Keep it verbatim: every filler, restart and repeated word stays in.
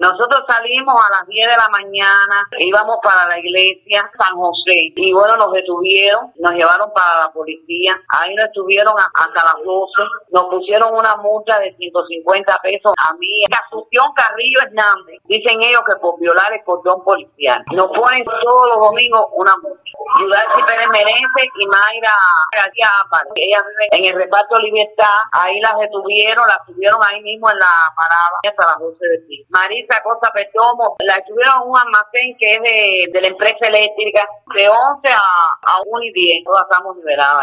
Nosotros salimos a las diez de la mañana, íbamos para la iglesia San José y bueno, nos detuvieron, nos llevaron para la policía, ahí nos estuvieron hasta las doce, nos pusieron una multa de ciento cincuenta pesos a mí, Asunción Carrillo Hernández, dicen ellos que por violar el cordón policial. Nos ponen todos los domingos una multa. Yudalci Pérez Meneses y Mayra García Álvarez, ellas viven en el reparto Libertad, ahí las detuvieron, las tuvieron ahí mismo en la parada hasta las doce de ti. Marisa Costa Perdomo, la tuvieron en un almacén que es de, de la empresa eléctrica, de once a, a una y diez, todas estamos liberadas.